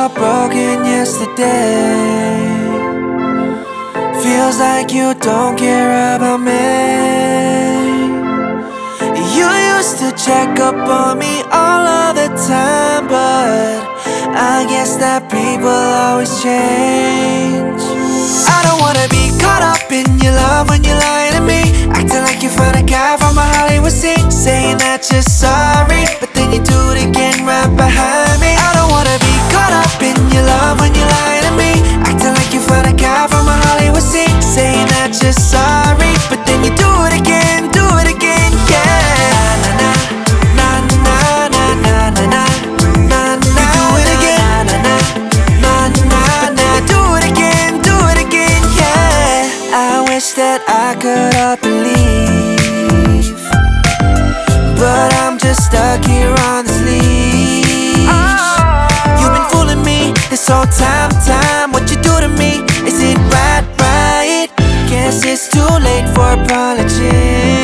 heartbroken yesterday. Feels like you don't care about me. You used to check up on me all of the time, but I guess that people always change. I don't wanna be caught up in your love when you lie to me, acting like you found a guy from a Hollywood scene, saying that you're sorry, but then you do it again right behind me. I don't wanna be caught up in your love when you lie to me, acting like you found a guy from a Hollywood scene, saying that you're sorry, but then you do it again, yeah. That I could up and leave, but I'm just stuck here on this leash. You've been fooling me this whole time. What you do to me isn't right. Guess it's too late for apologies.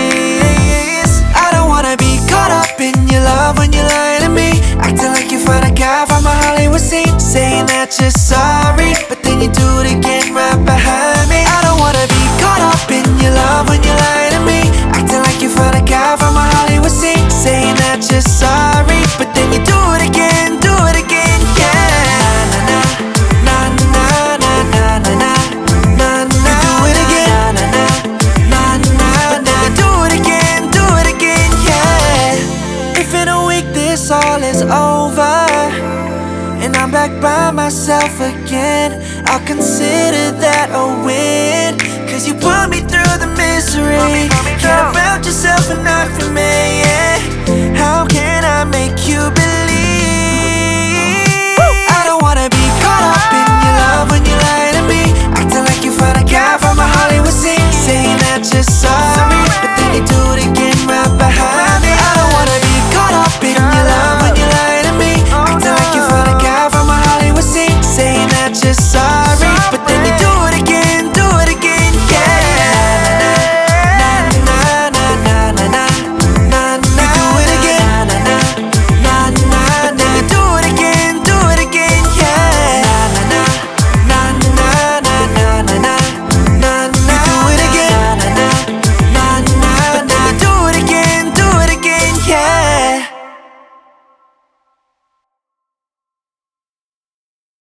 I don't wanna be caught up in your love when you lie to me, acting like you found a guy from a Hollywood scene, saying that you're sorry, but then you do it again right behind me. I don't wanna be caught up in your love when you lie to me, acting like you found a guy from a Hollywood scene, saying that you're sorry, but then you do it again, yeah. Na na na na na na na na na. You do it again, na na na. Do it again, yeah. If in a week this all is over and I'm back by myself again, I'll consider that